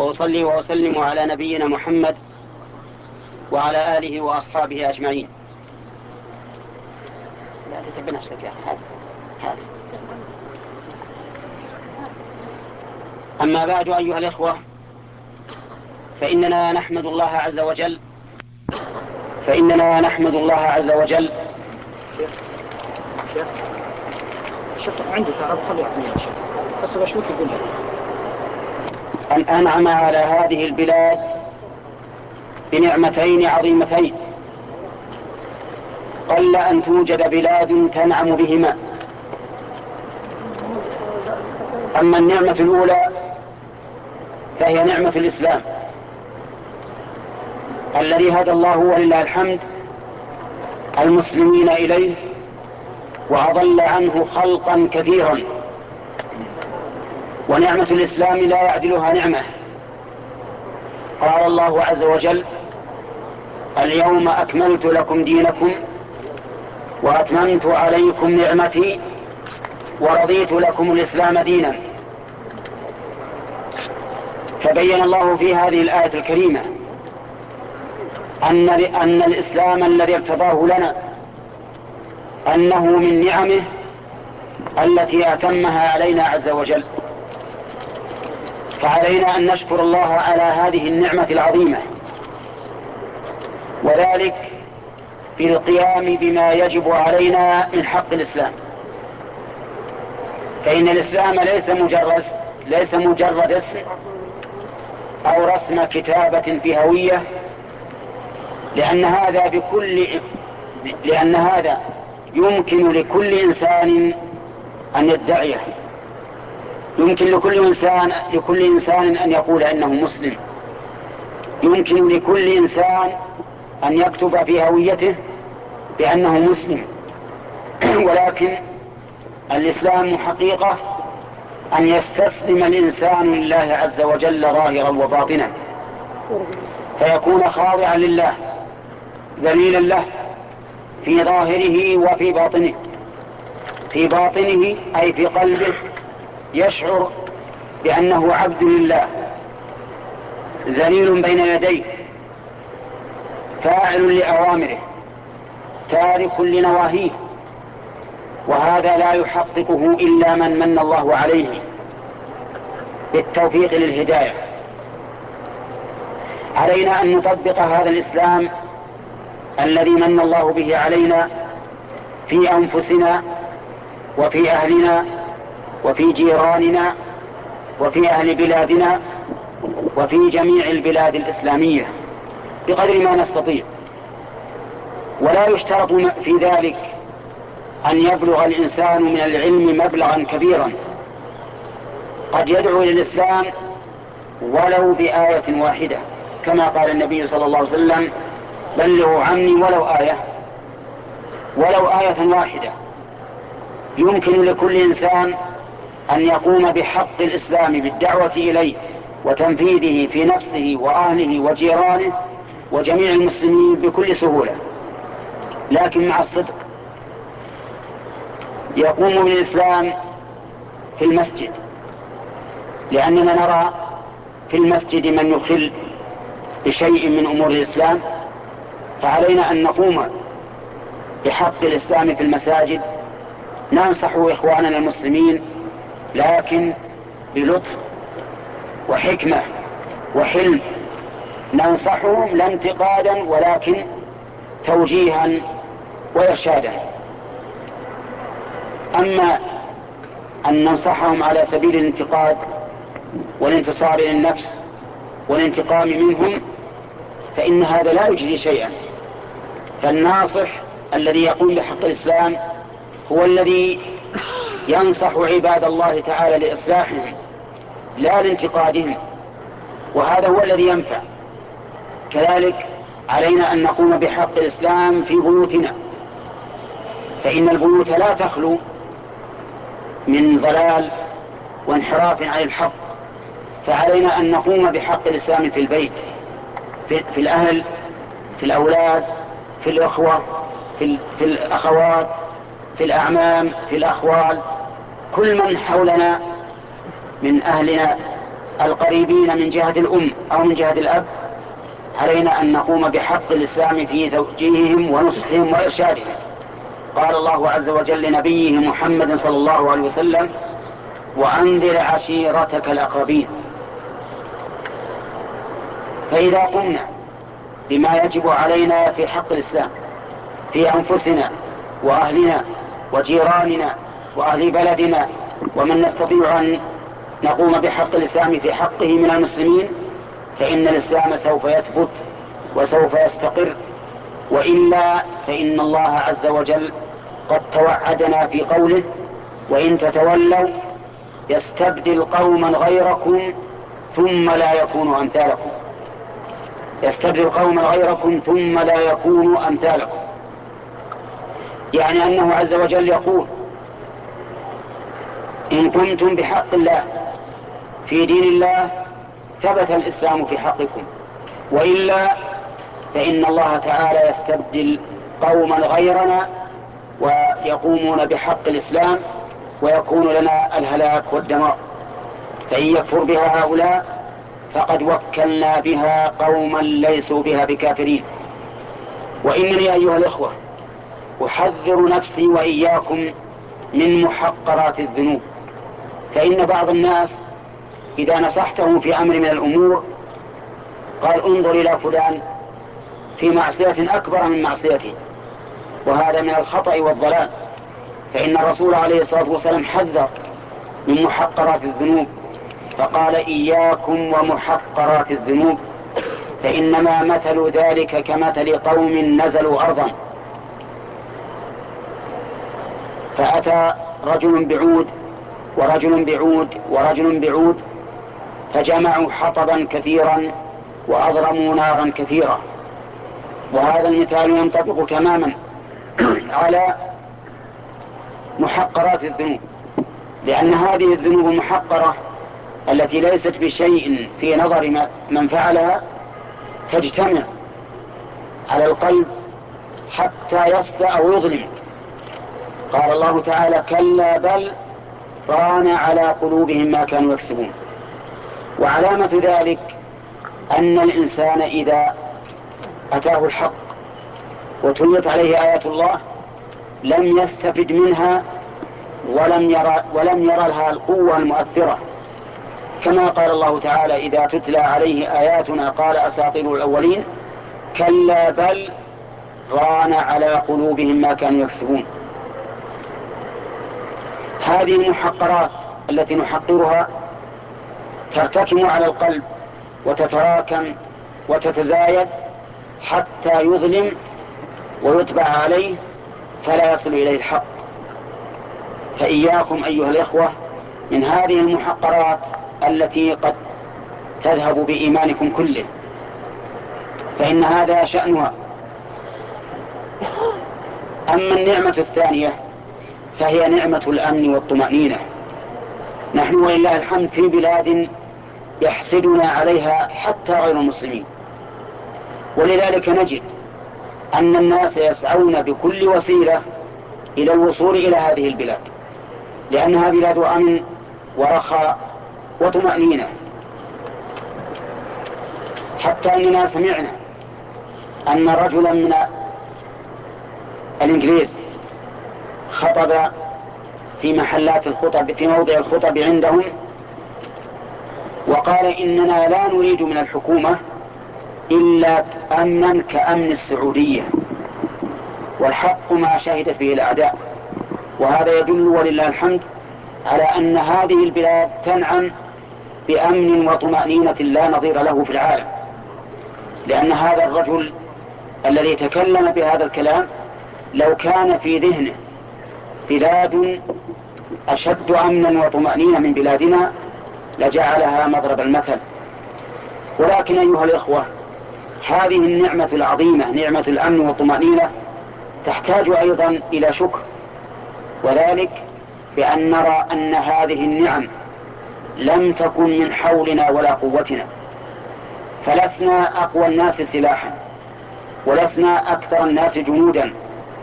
وأصلي وأسلم على نبينا محمد وعلى آله وأصحابه أجمعين. لا تتعب نفسك يا أخي. هذا أما بعد أيها الإخوة، فإننا نحمد الله عز وجل أن أنعم على هذه البلاد بنعمتين عظيمتين قل أن توجد بلاد تنعم بهما. أما النعمة الأولى فهي نعمة الإسلام الذي هدى الله ولله الحمد المسلمين إليه وأضل عنه خلقا كثيرا. ونعمة الإسلام لا يعدلها نعمة. قال الله عز وجل: اليوم أكملت لكم دينكم وأتممت عليكم نعمتي ورضيت لكم الإسلام دينا. فبين الله في هذه الآية الكريمة أن الإسلام الذي ارتضاه لنا أنه من نعمه التي أتمها علينا عز وجل. فعلينا أن نشكر الله على هذه النعمة العظيمة، وذلك في القيام بما يجب علينا من حق الإسلام. فإن الإسلام ليس مجرد اسم أو رسم كتابة في هوية، لأن هذا يمكن لكل إنسان أن يدعيه. يمكن لكل إنسان أن يقول إنه مسلم. يمكن لكل إنسان أن يكتب في هويته بأنه مسلم. ولكن الإسلام حقيقة أن يستسلم الإنسان لله عز وجل ظاهرا وباطنا، فيكون خاضعا لله ذليلا له في ظاهره وفي باطنه. في باطنه أي في قلبه يشعر بأنه عبد لله ذليل بين يديه فاعل لأوامره تارك لنواهيه. وهذا لا يحققه إلا من الله عليه بالتوفيق للهداية. علينا أن نطبق هذا الإسلام الذي من الله به علينا في أنفسنا وفي أهلنا وفي جيراننا وفي أهل بلادنا وفي جميع البلاد الإسلامية بقدر ما نستطيع. ولا يشترط في ذلك أن يبلغ الإنسان من العلم مبلغا كبيرا. قد يدعو إلى الإسلام ولو بآية واحدة، كما قال النبي صلى الله عليه وسلم: بلغوا عني ولو آية واحدة. يمكن لكل إنسان أن يقوم بحق الإسلام بالدعوة إليه وتنفيذه في نفسه وأهله وجيرانه وجميع المسلمين بكل سهولة، لكن مع الصدق. يقوم بالإسلام في المسجد، لأننا نرى في المسجد من يخل بشيء من أمور الإسلام، فعلينا أن نقوم بحق الإسلام في المساجد. ننصح إخواننا المسلمين لكن بلطف وحكمة وحلم. ننصحهم لا انتقادا ولكن توجيها وإرشادا. أما أن ننصحهم على سبيل الانتقاد والانتصار للنفس والانتقام منهم فإن هذا لا يجدي شيئا. فالناصح الذي يقوم بحق الإسلام هو الذي ينصح عباد الله تعالى لإصلاحهم لا لانتقادهم، وهذا هو الذي ينفع. كذلك علينا أن نقوم بحق الإسلام في بيوتنا، فإن البيوت لا تخلو من ضلال وانحراف عن الحق. فعلينا أن نقوم بحق الإسلام في البيت، في الأهل، في الأولاد، في الأخوة، في الأخوات، في الأعمام، في الأخوال، كل من حولنا من أهلنا القريبين من جهة الأم أو من جهة الأب علينا أن نقوم بحق الإسلام في توجيههم ونصحهم وإرشادهم. قال الله عز وجل لنبيه محمد صلى الله عليه وسلم: وأنذر عشيرتك الأقربين. فإذا قمنا بما يجب علينا في حق الإسلام في أنفسنا وأهلنا وجيراننا وأهل بلدنا ومن نستطيع أن نقوم بحق الإسلام في حقه من المسلمين، فإن الإسلام سوف يثبت وسوف يستقر. وإلا فإن الله عز وجل قد توعدنا في قوله: وإن تتولوا يستبدل قوما غيركم ثم لا يكونوا أمثالكم. يستبدل قوما غيركم ثم لا يكونوا أمثالكم، يعني أنه عز وجل يقول: إن كنتم بحق الله في دين الله ثبت الإسلام في حقكم، وإلا فإن الله تعالى يستبدل قوما غيرنا ويقومون بحق الإسلام ويكون لنا الهلاك والدمار. فإن يكفر بها هؤلاء فقد وكلنا بها قوما ليسوا بها بكافرين. وإنني أيها الإخوة أحذر نفسي وإياكم من محقرات الذنوب، فإن بعض الناس إذا نصحته في أمر من الأمور قال: انظر إلى فلان في معصية أكبر من معصيته، وهذا من الخطأ والضلال. فإن الرسول عليه الصلاة والسلام حذر من محقرات الذنوب فقال: إياكم ومحقرات الذنوب فإنما مثل ذلك كمثل قوم نزلوا أرضا فأتى رجل بعود ورجل بعود ورجل بعود فجمعوا حطبا كثيرا وأضرموا نارا كثيرة. وهذا المثال ينطبق تماما على محقرات الذنوب، لأن هذه الذنوب المحقرة التي ليست بشيء في نظر من فعلها تجتمع على القلب حتى يصدأ أو يظلم. قال الله تعالى: كلا بل ران على قلوبهم ما كانوا يكسبون. وعلامة ذلك أن الإنسان إذا أتاه الحق وتليت عليه آيات الله لم يستفد منها ولم يرى لها القوة المؤثرة، كما قال الله تعالى: إذا تتلى عليه آياتنا قال أساطير الأولين كلا بل ران على قلوبهم ما كانوا يكسبون. هذه المحقرات التي نحقرها ترتكم على القلب وتتراكم وتتزايد حتى يظلم ويتبع عليه فلا يصل إليه الحق. فإياكم أيها الإخوة من هذه المحقرات التي قد تذهب بإيمانكم كله، فإن هذا شأنها. أما النعمة الثانية فهي نعمة الأمن والطمأنينة. نحن ولله الحمد في بلاد يحسدنا عليها حتى غير المسلمين، ولذلك نجد أن الناس يسعون بكل وسيلة إلى الوصول إلى هذه البلاد، لأنها بلاد أمن ورخاء وطمأنينة. حتى أننا سمعنا أن رجلا من الإنجليز خطب في محلات الخطب في موضع الخطب عندهم وقال: إننا لا نريد من الحكومة إلا أمنا كأمن السعودية، والحق ما شهدت به الأعداء. وهذا يدل ولله الحمد على أن هذه البلاد تنعم بأمن وطمأنينة لا نظير له في العالم، لأن هذا الرجل الذي تكلم بهذا الكلام لو كان في ذهنه بلاد أشد أمنا وطمأنينة من بلادنا لجعلها مضرب المثل. ولكن أيها الإخوة هذه النعمة العظيمة نعمة الأمن والطمأنينة تحتاج أيضا إلى شكر، وذلك بأن نرى أن هذه النعم لم تكن من حولنا ولا قوتنا، فلسنا أقوى الناس سلاحا ولسنا أكثر الناس جنودا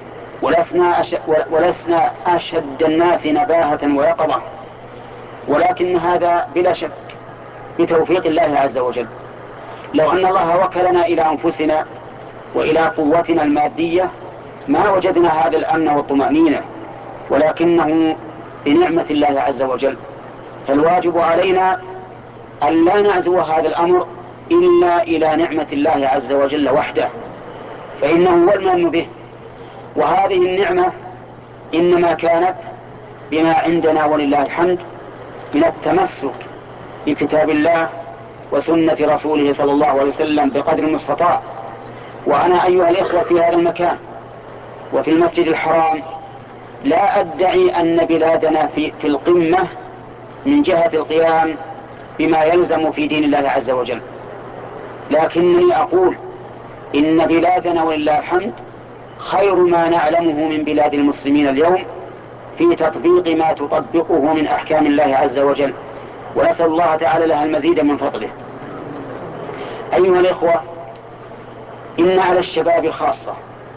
ولسنا أشد الناس نباهة ويقظة، ولكن هذا بلا شك بتوفيق الله عز وجل. لو أن الله وكلنا إلى أنفسنا وإلى قوتنا المادية ما وجدنا هذا الأمن والطمأنينة، ولكنه بنعمة الله عز وجل. فالواجب علينا أن لا نعزو هذا الأمر إلا إلى نعمة الله عز وجل وحده، فإنه هو المن به. وهذه النعمة إنما كانت بما عندنا ولله الحمد من التمسك بكتاب الله وسنة رسوله صلى الله عليه وسلم بقدر المستطاع. وأنا أيها الإخوة في هذا المكان وفي المسجد الحرام لا أدعي أن بلادنا في القمة من جهة القيام بما يلزم في دين الله عز وجل، لكنني أقول إن بلادنا ولله الحمد خير ما نعلمه من بلاد المسلمين اليوم في تطبيق ما تطبقه من أحكام الله عز وجل، ونسأل الله تعالى لها المزيد من فضله. أيها الإخوة، إن على الشباب خاصة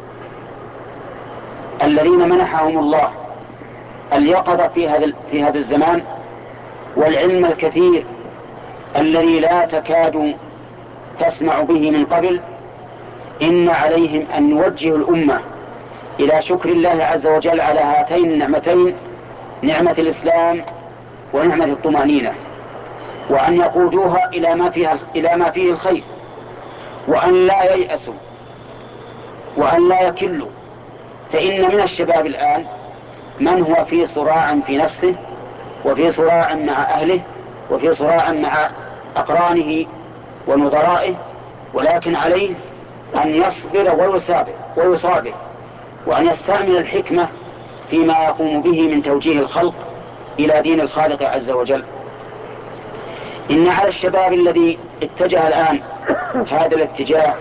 الذين منحهم الله اليقظة في هذا الزمان والعلم الكثير الذي لا تكاد تسمع به من قبل، إن عليهم أن يوجهوا الأمة إلى شكر الله عز وجل على هاتين النعمتين، نعمة الإسلام ونعمة الطمأنينة، وأن يقودوها إلى ما فيه الخير، وأن لا ييأسوا وأن لا يكلوا. فإن من الشباب الآن من هو في صراع في نفسه، وفي صراع مع أهله، وفي صراع مع أقرانه ونظرائه، ولكن عليه أن يصبر ويصابر وأن يستعمل الحكمة فيما يقوم به من توجيه الخلق إلى دين الخالق عز وجل. إن على الشباب الذي اتجه الآن هذا الاتجاه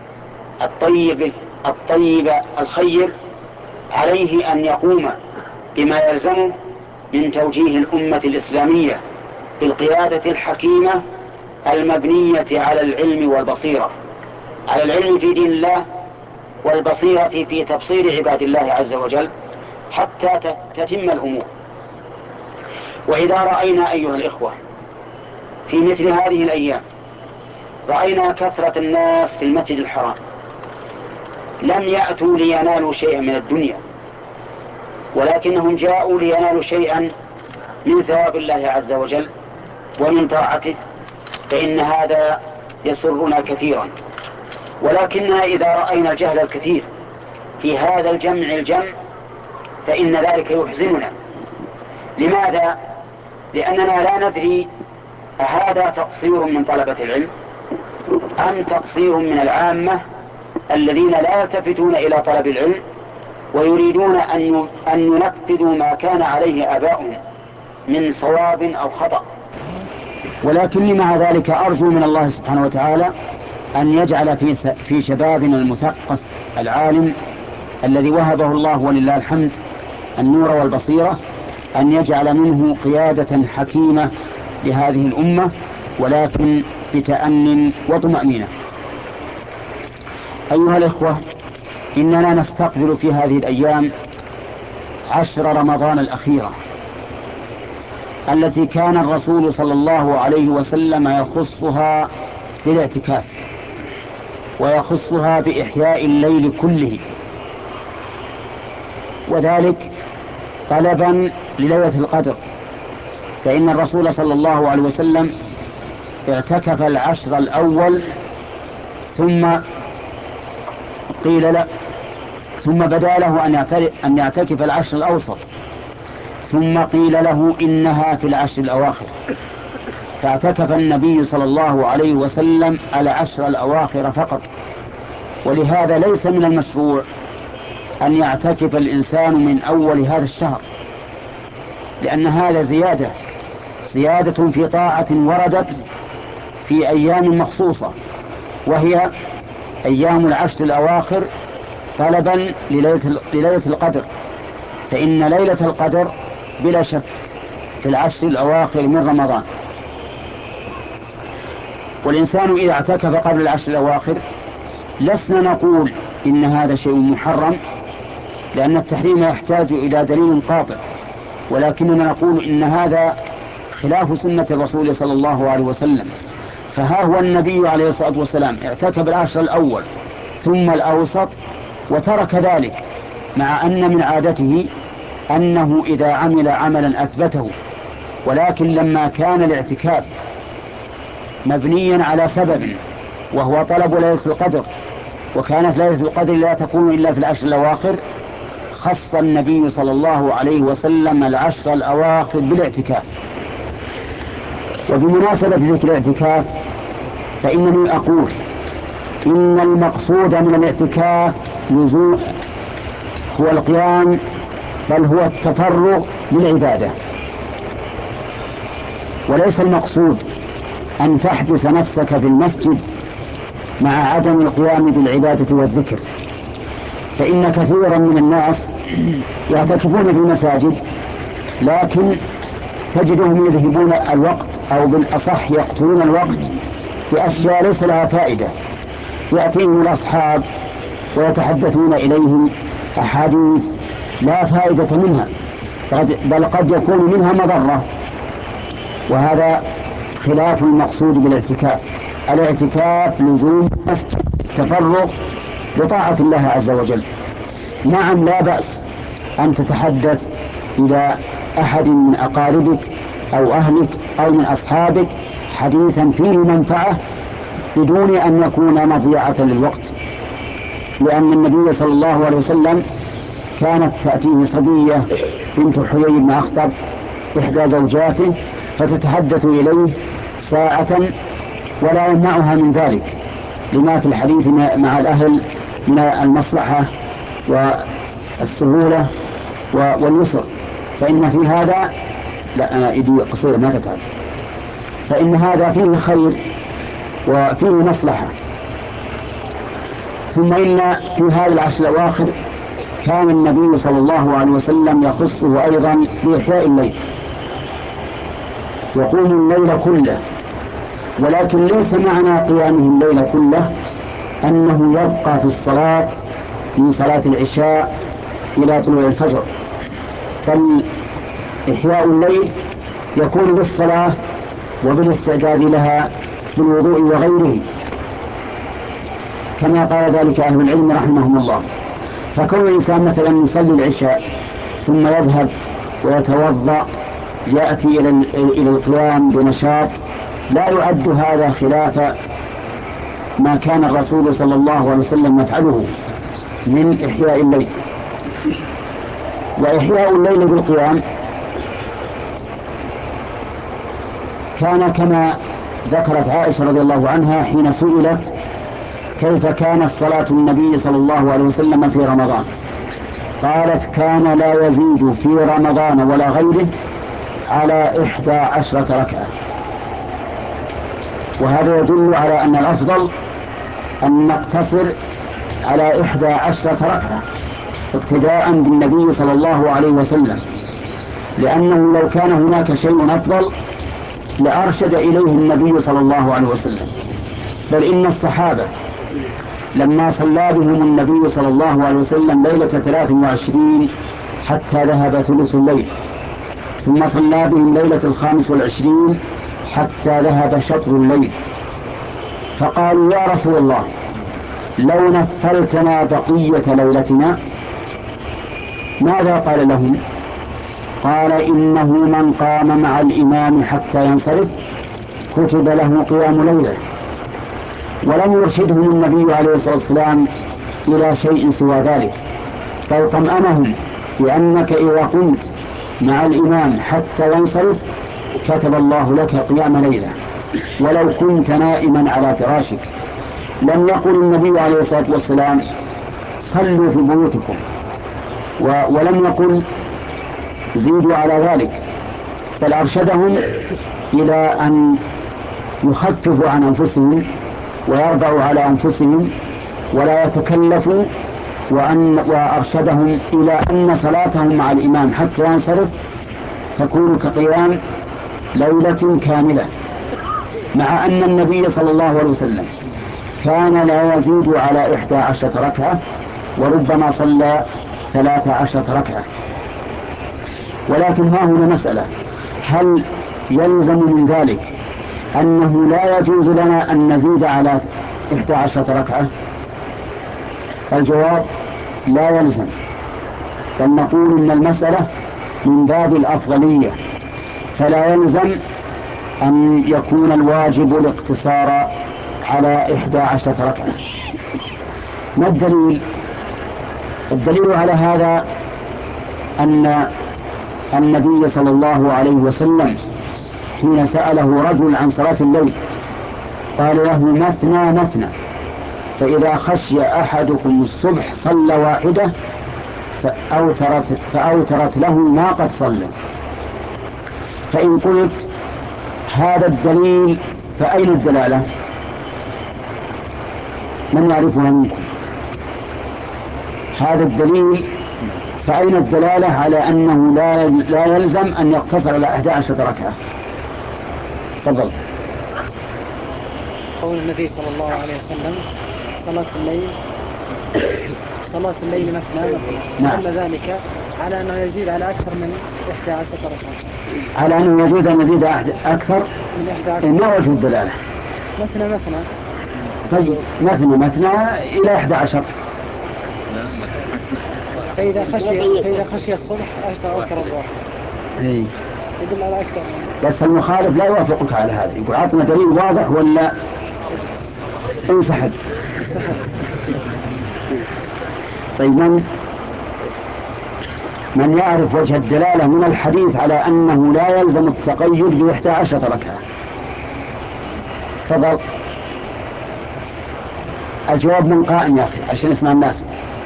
الطيب الخير عليه أن يقوم بما يلزمه من توجيه الأمة الإسلامية بالقيادة الحكيمة المبنية على العلم والبصيرة، على العلم في دين الله والبصيرة في تبصير عباد الله عز وجل حتى تتم الأمور. وإذا رأينا أيها الإخوة في مثل هذه الأيام رأينا كثرة الناس في المسجد الحرام لم يأتوا لينالوا شيئا من الدنيا، ولكنهم جاءوا لينالوا شيئا من ثواب الله عز وجل ومن طاعته، فإن هذا يسرنا كثيرا. ولكننا إذا رأينا الجهل الكثير في هذا الجمع فإن ذلك يحزننا. لماذا؟ لأننا لا ندري أهذا تقصير من طلبة العلم أم تقصير من العامة الذين لا يلتفتون إلى طلب العلم ويريدون أن ينفذوا ما كان عليه آباؤهم من صواب أو خطأ. ولكني مع ذلك أرجو من الله سبحانه وتعالى أن يجعل في شبابنا المثقف العالم الذي وهبه الله ولله الحمد النور والبصيرة، أن يجعل منه قيادة حكيمة لهذه الأمة، ولكن بتأن وطمأنينة. أيها الإخوة، إننا نستقبل في هذه الأيام 10 رمضان الأخيرة التي كان الرسول صلى الله عليه وسلم يخصها بالاعتكاف ويخصها بإحياء الليل كله، وذلك طلبا لليلة القدر. فإن الرسول صلى الله عليه وسلم اعتكف العشر الأول ثم بدا له أن يعتكف العشر الأوسط، ثم قيل له إنها في العشر الأواخر، فاعتكف النبي صلى الله عليه وسلم العشر الأواخر فقط. ولهذا ليس من المشروع أن يعتكف الإنسان من أول هذا الشهر، لأن هذا زيادة في طاعة وردت في أيام مخصوصة، وهي أيام العشر الأواخر طلبا لليلة القدر. فإن ليلة القدر بلا شك في العشر الأواخر من رمضان، والإنسان إذا اعتكف قبل العشر الأواخر لسنا نقول إن هذا شيء محرم، لأن التحريم يحتاج إلى دليل قاطع، ولكننا نقول إن هذا خلاف سنة الرسول صلى الله عليه وسلم. فها هو النبي عليه الصلاة والسلام اعتكف العشر الأول ثم الأوسط وترك ذلك، مع أن من عادته أنه إذا عمل عملا أثبته، ولكن لما كان الاعتكاف مبنيا على سبب وهو طلب ليلة القدر، وكانت ليلة القدر لا تكون إلا في العشر الأواخر، خص النبي صلى الله عليه وسلم العشر الأواخر بالاعتكاف. وبمناسبة ذكر الاعتكاف فإنني أقول إن المقصود من الاعتكاف لزوم هو القيام، بل هو التفرغ للعبادة، وليس المقصود أن تحبس نفسك في المسجد مع عدم القيام بالعبادة والذكر. فإن كثيرا من الناس يعتكفون في المساجد، لكن تجدهم يذهبون الوقت، أو بالأصح يقتلون الوقت بأشياء ليس لها فائدة. يأتيهم الأصحاب ويتحدثون إليهم أحاديث لا فائدة منها، بل قد يكون منها مضرة، وهذا خلاف المقصود بالاعتكاف. الاعتكاف لزوم التفرغ لطاعة الله عز وجل. نعم، لا بأس أن تتحدث إلى أحد من أقاربك أو أهلك أو من أصحابك حديثا فيه منفعة بدون أن يكون مضيعة للوقت، لأن النبي صلى الله عليه وسلم كانت تأتيه صبية بنت حيي بن أخطب إحدى زوجاته فتتحدث إليه ساعة ولا يمنعها من ذلك، لما في الحديث مع الأهل من المصلحة والسهولة واليسر. فإن في هذا لا إيدي قصيرة ما تتعب، فإن هذا فيه خير وفيه مصلحة. ثم إن في هذا العشر الأواخر كان النبي صلى الله عليه وسلم يخصه أيضا بإحياء الليل، يقوم الليل كله، ولكن ليس معنى قيامه الليل كله أنه يبقى في الصلاة من صلاة العشاء إلى طلوع الفجر، بل إحياء الليل يكون بالصلاة وبالاستعداد لها بالوضوء وغيره، كما قال ذلك أهل العلم رحمهم الله. فكون الإنسان مثلا يصلي العشاء ثم يذهب ويتوضأ يأتي إلى القيام بنشاط، لا يعد هذا خلاف ما كان الرسول صلى الله عليه وسلم يفعله من إحياء الليل. وإحياء الليل بالقيام كان كما ذكرت عائشة رضي الله عنها حين سئلت كيف كانت صلاة النبي صلى الله عليه وسلم في رمضان، قالت كان لا يزيد في رمضان ولا غيره على 11 ركعة. وهذا يدل على أن الأفضل أن نقتصر على 11 ركعة اقتداء بالنبي صلى الله عليه وسلم، لأنه لو كان هناك شيء أفضل لأرشد إليه النبي صلى الله عليه وسلم. بل إن الصحابة لما صلى بهم النبي صلى الله عليه وسلم ليلة 23 حتى ذهب ثلث الليل، ثم صلى بهم ليلة 25 حتى ذهب شطر الليل، فقالوا يا رسول الله لو نفلتنا بقية ليلتنا، ماذا قال لهم؟ قال إنه من قام مع الإمام حتى ينصرف كتب له قيام ليلة. ولم يرشدهم النبي عليه الصلاة والسلام إلى شيء سوى ذلك، بل طمأنهم بأنك إذا قمت مع الإمام حتى ينصرف كتب الله لك قيام ليلة ولو كنت نائما على فراشك. لم يقل النبي عليه الصلاة والسلام صلوا في بيوتكم، ولم يقل زيدوا على ذلك، بل أرشدهم إلى أن يخففوا عن أنفسهم ويرضعوا على أنفسهم ولا يتكلفوا، وأرشدهم إلى أن صلاتهم مع الإمام حتى ينصرف تكون كقيام ليلة كاملة، مع أن النبي صلى الله عليه وسلم كان لا يزيد على 11 ركعة وربما صلى 13 ركعة. ولكن ها هنا مسألة، هل يلزم من ذلك أنه لا يجوز لنا أن نزيد على 11 ركعة؟ الجواب لا يلزم، بل نقول إن المسألة من باب الأفضلية، فلا يلزم أن يكون الواجب الاقتصار على 11 ركعة. ما الدليل؟ الدليل على هذا أن النبي صلى الله عليه وسلم حين سأله رجل عن صلاة الليل قال له مثنى مثنى، فإذا خشي أحدكم الصبح صلى واحدة فأوترت له ما قد صلى. فإن قلت هذا الدليل فأين الدلالة؟ من يعرفها منكم؟ هذا الدليل فأين الدلالة على أنه لا يلزم أن يقتصر على 11 ركعة؟ تفضل. قول النبي صلى الله عليه وسلم صلاة الليل مثنى مثنى، نعم. دل ذلك على أنه يزيد على أكثر من 11 ركعة، على أنه يجوز أن يزيد أكثر من 11. ما وجه الدلالة؟ مثنى مثنى. طيب مثنى مثنى إلى 11. فإذا خشي الصبح أوتر الواحد. إيه. يدل على أكثر. بس المخالف لا يوافقك على هذا، يقول عطنا دليل واضح ولا انسحب. طيب من يعرف وجه الدلالة من الحديث على أنه لا يلزم التقيد ب 11 ركعة؟ تفضل. الجواب من قائم يا أخي عشان اسمع الناس.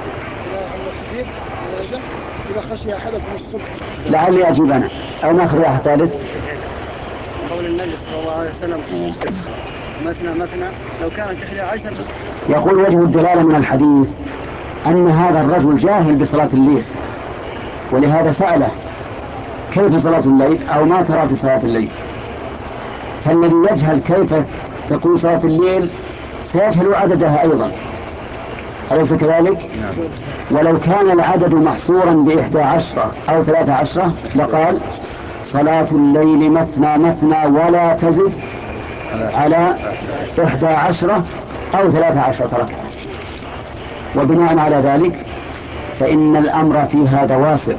إذا خشي أحدكم الصبح. لعلي أجيب أنا أو نأخذ واحد ثالث. قول النبي صلى الله عليه وسلم مثنى مثنى لو كانت 11. يقول وجه الدلالة من الحديث أن هذا الرجل جاهل بصلاة الليل، ولهذا سأله كيف صلاة الليل أو ما ترى في صلاة الليل. فالذي يجهل كيف تكون صلاة الليل سيجهل عددها أيضا، أليس كذلك؟ ولو كان العدد محصورا ب11 أو 13 لقال صلاة الليل مثنى مثنى ولا تزد على 11 أو 13 ركعة. وبناء على ذلك فإن الأمر في هذا واسع،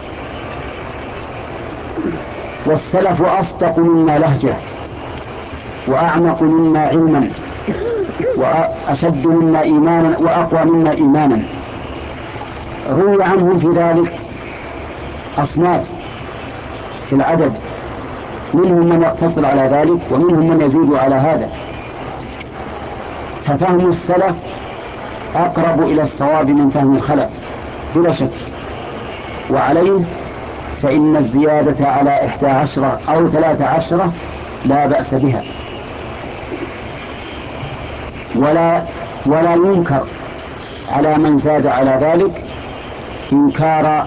والسلف أصدق منا لهجة وأعمق منا علما وأشد منا إيمانا وأقوى منا إيمانا. روي عنهم في ذلك أصناف في العدد، منهم من يقتصر على ذلك ومنهم من يزيد على هذا، ففهم السلف أقرب إلى الصواب من فهم الخلف بلا شك. وعليه فإن الزيادة على 11 أو 13 لا بأس بها، ولا ينكر على من زاد على ذلك إنكار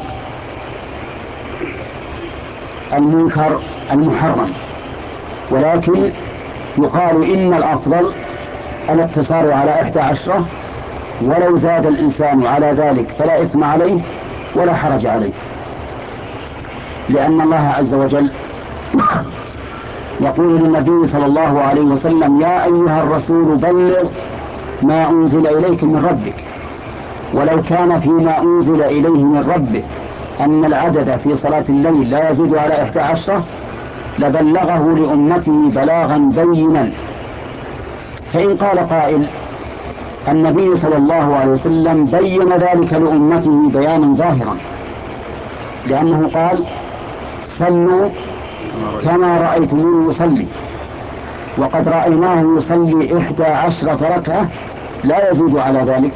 المنكر المحرم، ولكن يقال إن الأفضل الاقتصار على 11، ولو زاد الإنسان على ذلك فلا إثم عليه ولا حرج عليه، لأن الله عز وجل يقول للنبي صلى الله عليه وسلم يا أيها الرسول بلغ ما أنزل إليك من ربك. ولو كان فيما أنزل إليه من ربه أن العدد في صلاة الليل لا يزيد على 11 لبلغه لأمته بلاغا بينا. فإن قال قائل النبي صلى الله عليه وسلم بين ذلك لأمته بيانا ظاهرا، لأنه قال صلوا كما رأيتموني يصلي، وقد رأيناه يصلي 11 ركعة لا يزيد على ذلك،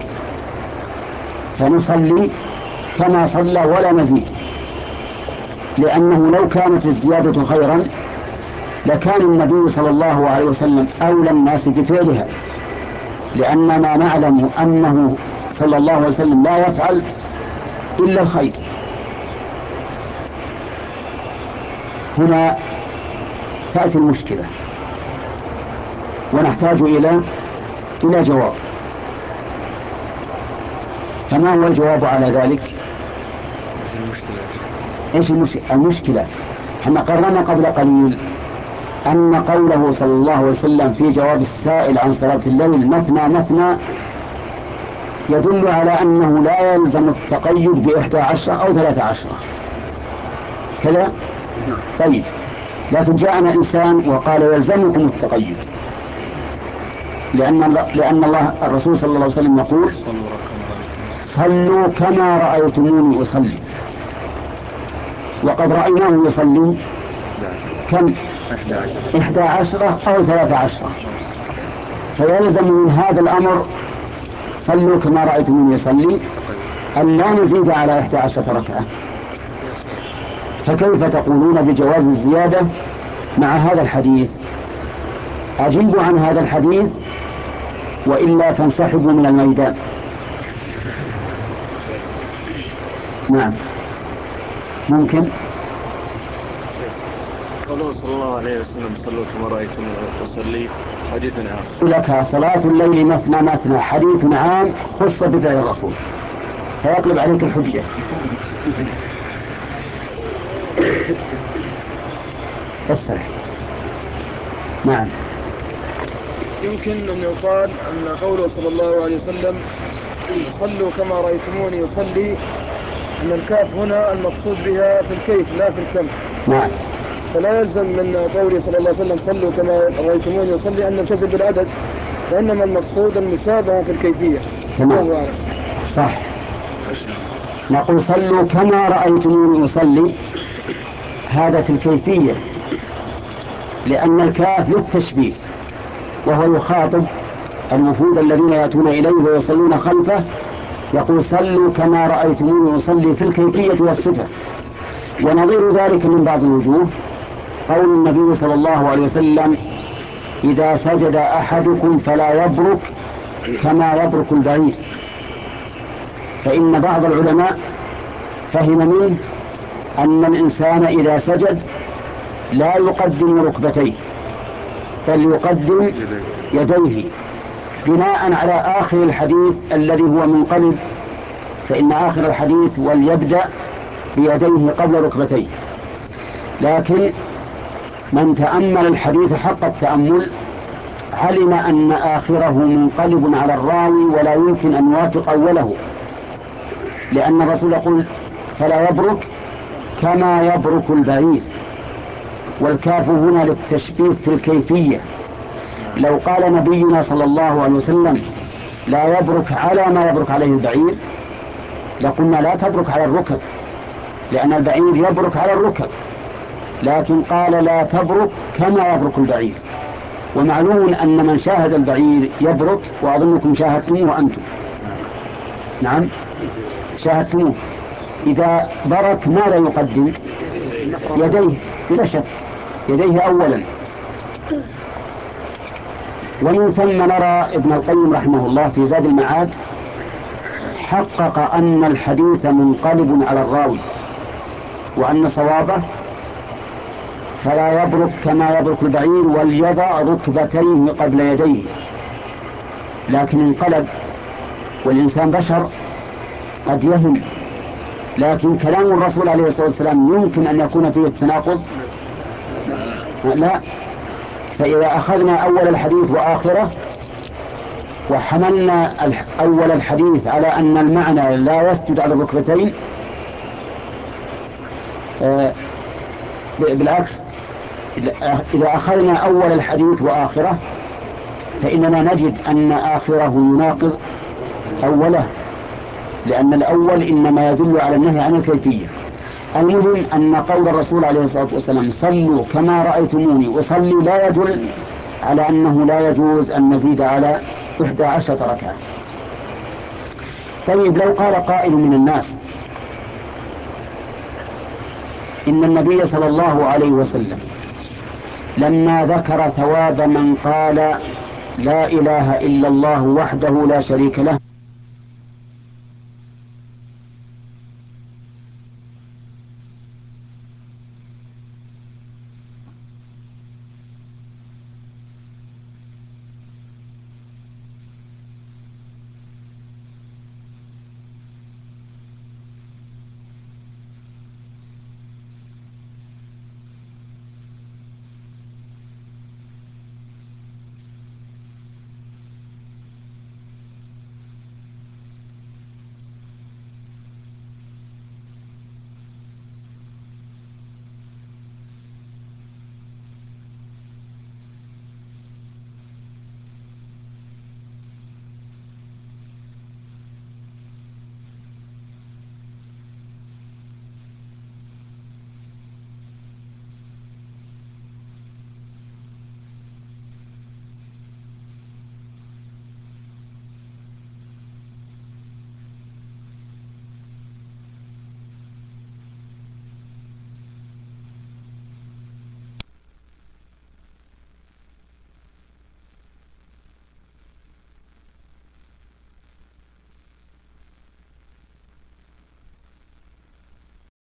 فنصلي كما صلى ولا نزيد، لأنه لو كانت الزيادة خيرا لكان النبي صلى الله عليه وسلم أولى الناس بفعلها، لأننا نعلم أنه صلى الله عليه وسلم لا يفعل إلا الخير. هنا تأتي المشكلة ونحتاج إلى جواب. فما هو الجواب على ذلك؟ ايش المشكلة؟ احنا قررنا قبل قليل أن قوله صلى الله عليه وسلم في جواب السائل عن صلاة الليل مثنى مثنى يدل على أنه لا يلزم التقيد ب11 أو 13 كذا. طيب، لكن جاءنا إنسان وقال يلزمكم التقيد، لأن الله الرسول صلى الله عليه وسلم يقول صلوا كما رأيتموني أصلي، وقد رأيناه يصلي كم؟ 11 أو 13. فيلزم من هذا الأمر صلوا كما رأيتموني يصلي أن لا نزيد على 11 ركعة. فكيف تقولون بجواز الزيادة مع هذا الحديث؟ أجيبوا عن هذا الحديث وإلا فانسحبوا من الميدان. نعم ممكن. قوله صلى الله عليه وسلم صلوا كما رأيتم أصلي حديث عام. لك صلاة الليل مثنى مثنى حديث عام خص بفعل الرسول، فيقلب عليك الحجة. الصحيح. نعم. يمكن أن يقال أن قوله صلى الله عليه وسلم صلوا كما رأيتموني يصلي أن الكاف هنا المقصود بها في الكيف لا في الكم. نعم. فلا يلزم من قوله صلى الله عليه وسلم صلوا كما رأيتموني يصلي أن نلتزم بالعدد، وإنما المقصود المشابهة في الكيفية. تمام صح. نقول صلوا كما رأيتموني أصلي، هذا في الكيفية، لأن الكاف للتشبيه، وهو يخاطب الوفود الذين يأتون إليه ويصلون خلفه، يقول صلوا كما رأيتموني أصلي في الكيفية والصفة. ونظير ذلك من بعض الوجوه قول النبي صلى الله عليه وسلم إذا سجد أحدكم فلا يبرك كما يبرك البعير، فإن بعض العلماء فهم منه أن الإنسان إذا سجد لا يقدم ركبتيه بل يقدم يديه، بناء على آخر الحديث الذي هو منقلب، فإن آخر الحديث وليبدأ بيديه قبل ركبتيه. لكن من تأمل الحديث حق التأمل علم أن آخره منقلب على الراوي ولا يمكن أن يوافق أوله، لأن الرسول يقول فلا يبرك كما يبرك البعير، والكاف هنا للتشبيه في الكيفية. لو قال نبينا صلى الله عليه وسلم لا يبرك على ما يبرك عليه البعير لقلنا لا تبرك على الركب، لأن البعير يبرك على الركب، لكن قال لا تبرك كما يبرك البعير. ومعلوم أن من شاهد البعير يبرك، وأظنكم شاهدتموه أنتم. نعم شاهدتموه. إذا برك ماذا يقدم؟ يديه بلا شك، يديه أولا. ومن ثم نرى ابن القيم رحمه الله في زاد المعاد حقق أن الحديث منقلب على الراوي، وأن صوابه فلا يبرك كما يبرك البعير وليضع ركبتيه قبل يديه، لكن انقلب، والإنسان بشر قد يهم. لكن كلام الرسول عليه الصلاة والسلام يمكن أن يكون فيه التناقض؟ لا. فإذا أخذنا أول الحديث وآخره وحملنا أول الحديث على أن المعنى لا يسجد على الركبتين، بالعكس إذا أخذنا أول الحديث وآخره فإننا نجد أن آخره يناقض أوله، لأن الأول إنما يدل على النهي عن الكيفية. المهم أن قول الرسول عليه الصلاة والسلام صلوا كما رأيتموني أصلي لا يدل على أنه لا يجوز أن نزيد على 11 ركعة. طيب، لو قال قائل من الناس إن النبي صلى الله عليه وسلم لما ذكر ثواب من قال لا إله إلا الله وحده لا شريك له